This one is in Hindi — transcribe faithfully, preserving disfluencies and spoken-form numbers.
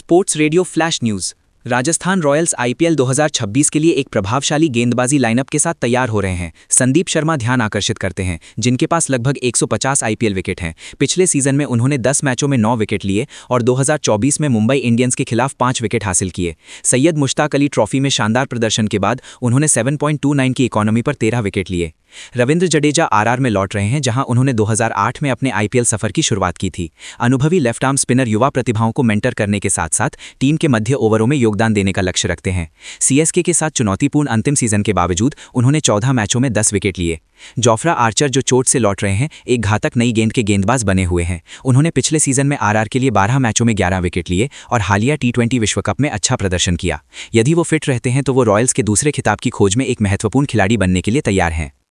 Sports radio flash news. Rajasthan Royals IPL दो हज़ार छब्बीस के लिए एक प्रभावशाली गेंदबाजी लाइनअप के साथ तैयार हो रहे हैं। संदीप शर्मा ध्यान आकर्षित करते हैं, जिनके पास लगभग एक सौ पचास आईपीएल विकेट हैं। पिछले सीजन में उन्होंने दस मैचों में नौ विकेट लिए और दो हज़ार चौबीस में मुंबई इंडियंस के खिलाफ पाँच विकेट हासिल किए। सैयद मुश्ताक अली ट्रॉफी में शानदार प्रदर्शन के बाद उन्होंने सात पॉइंट दो नौ की इकॉनमी पर तेरह विकेट लिए। रविंद्र जडेजा आरआर में लौट रहे हैं, जहां उन्होंने दो हज़ार आठ में अपने आईपीएल सफर की शुरुआत की थी। अनुभवी लेफ्ट आर्म स्पिनर युवा प्रतिभाओं को मेंटर करने के साथ साथ टीम के मध्य ओवरों में योगदान देने का लक्ष्य रखते हैं। सीएसके के साथ चुनौतीपूर्ण अंतिम सीजन के बावजूद उन्होंने चौदह मैचों में दस विकेट लिए। जोफ्रा आर्चर, जो चोट से लौट रहे हैं, एक घातक नई गेंद के गेंदबाज बने हुए हैं। उन्होंने पिछले सीजन में आरआर के लिए बारह मैचों में ग्यारह विकेट लिए और हालिया टी ट्वेंटी विश्व कप में अच्छा प्रदर्शन किया। यदि वो फिट रहते हैं तो वो रॉयल्स के दूसरे खिताब की खोज में एक महत्वपूर्ण खिलाड़ी बनने के लिए तैयार हैं।